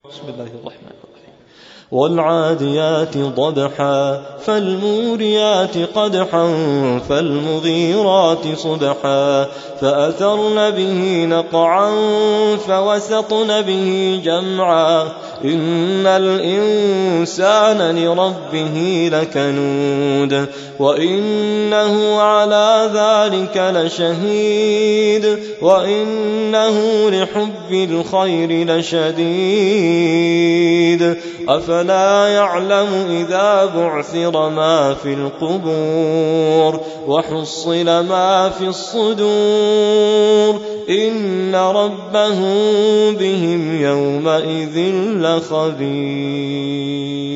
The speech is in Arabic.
بسم الله الرحمن الرحيم. والعاديات ضبحا فالموريات قدحا فالمغيرات صبحا فأثرن به نقعا فوسطن به جمعا إن الإنسان لربه لكنود وإنه على ذلك لشهيد وإنه لحب الخير لشديد أفلا يعلم إذا بعثر ما في القبور وحصل ما في الصدور إن ربهم بهم يومئذ لخبير.